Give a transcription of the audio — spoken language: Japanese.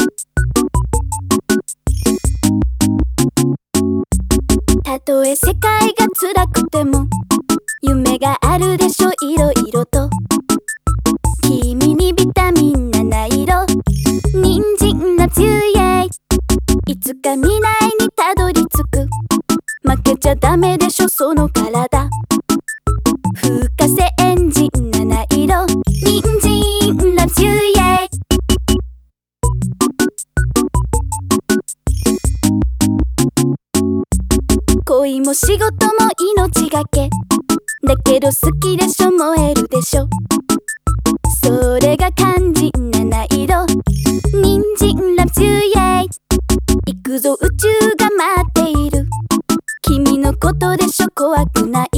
たとえ世界が辛くても夢があるでしょ、いろいろと。君にビタミン7色、人参ラブユーイエイ。いつか未来にたどり着く、負けちゃダメでしょその体。風化性エンジン7色、人参ラブユーイエイ。恋も仕事も命がけだけど好きでしょ、燃えるでしょ。それが肝心7色、人参ラブユーイエイ。行くぞ宇宙が待っている、君のことでしょ怖くない。